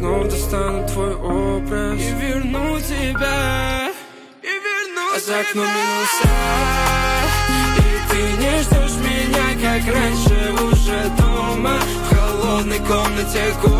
вновь достану твой образ и верну тебя, а за окном минуса, и ты не ждешь меня, как раньше уже дома. В холодной комнате